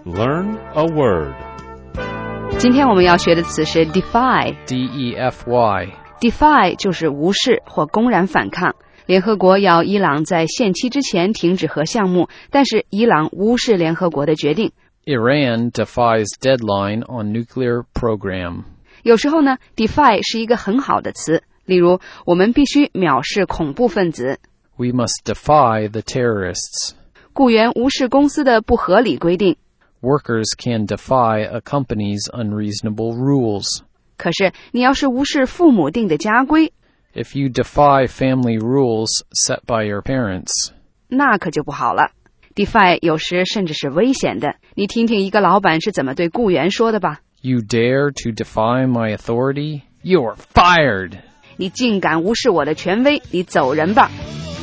Learn a word. 今天我们要学的词是 defy. D-E-F-Y. Defy 就是无视或公然反抗。联合国要伊朗在限期之前停止核项目，但是伊朗无视联合国的决定。 Iran defies deadline on nuclear program. 有时候呢 defy 是一个很好的词，例如我们必须藐视恐怖分子。 We must defy the terrorists. 雇员无视公司的不合理规定。 Workers can defy a company's unreasonable rules. 可是你要是无视父母定的家规， If you defy family rules set by your parents, 那可就不好了。defy 有时甚至是危险的，你听听一个老板是怎么对雇员说的吧。 You dare to defy my authority? You're fired! 你竟敢无视我的权威，你走人吧。